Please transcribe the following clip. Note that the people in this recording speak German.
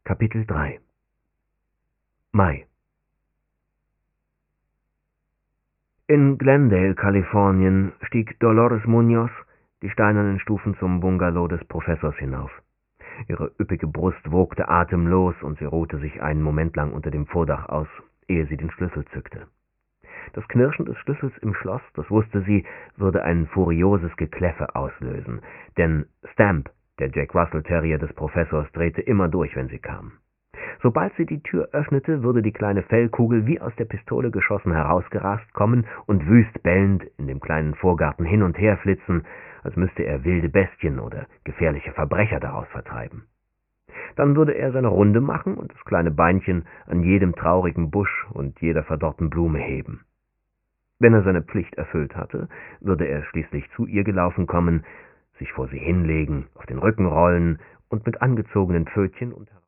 Kapitel 3 Mai In Glendale, Kalifornien, stieg Dolores Munoz die steinernen Stufen zum Bungalow des Professors hinauf. Ihre üppige Brust wogte atemlos und sie ruhte sich einen Moment lang unter dem Vordach aus, ehe sie den Schlüssel zückte. Das Knirschen des Schlüssels im Schloss, das wusste sie, würde ein furioses Gekläffe auslösen, denn Stamp, der Jack Russell Terrier des Professors, drehte immer durch, wenn sie kam. Sobald sie die Tür öffnete, würde die kleine Fellkugel wie aus der Pistole geschossen herausgerast kommen und wüst bellend in dem kleinen Vorgarten hin und her flitzen, als müsste er wilde Bestien oder gefährliche Verbrecher daraus vertreiben. Dann würde er seine Runde machen und das kleine Beinchen an jedem traurigen Busch und jeder verdorrten Blume heben. Wenn er seine Pflicht erfüllt hatte, würde er schließlich zu ihr gelaufen kommen, sich vor sie hinlegen, auf den Rücken rollen und mit angezogenen Pfötchen und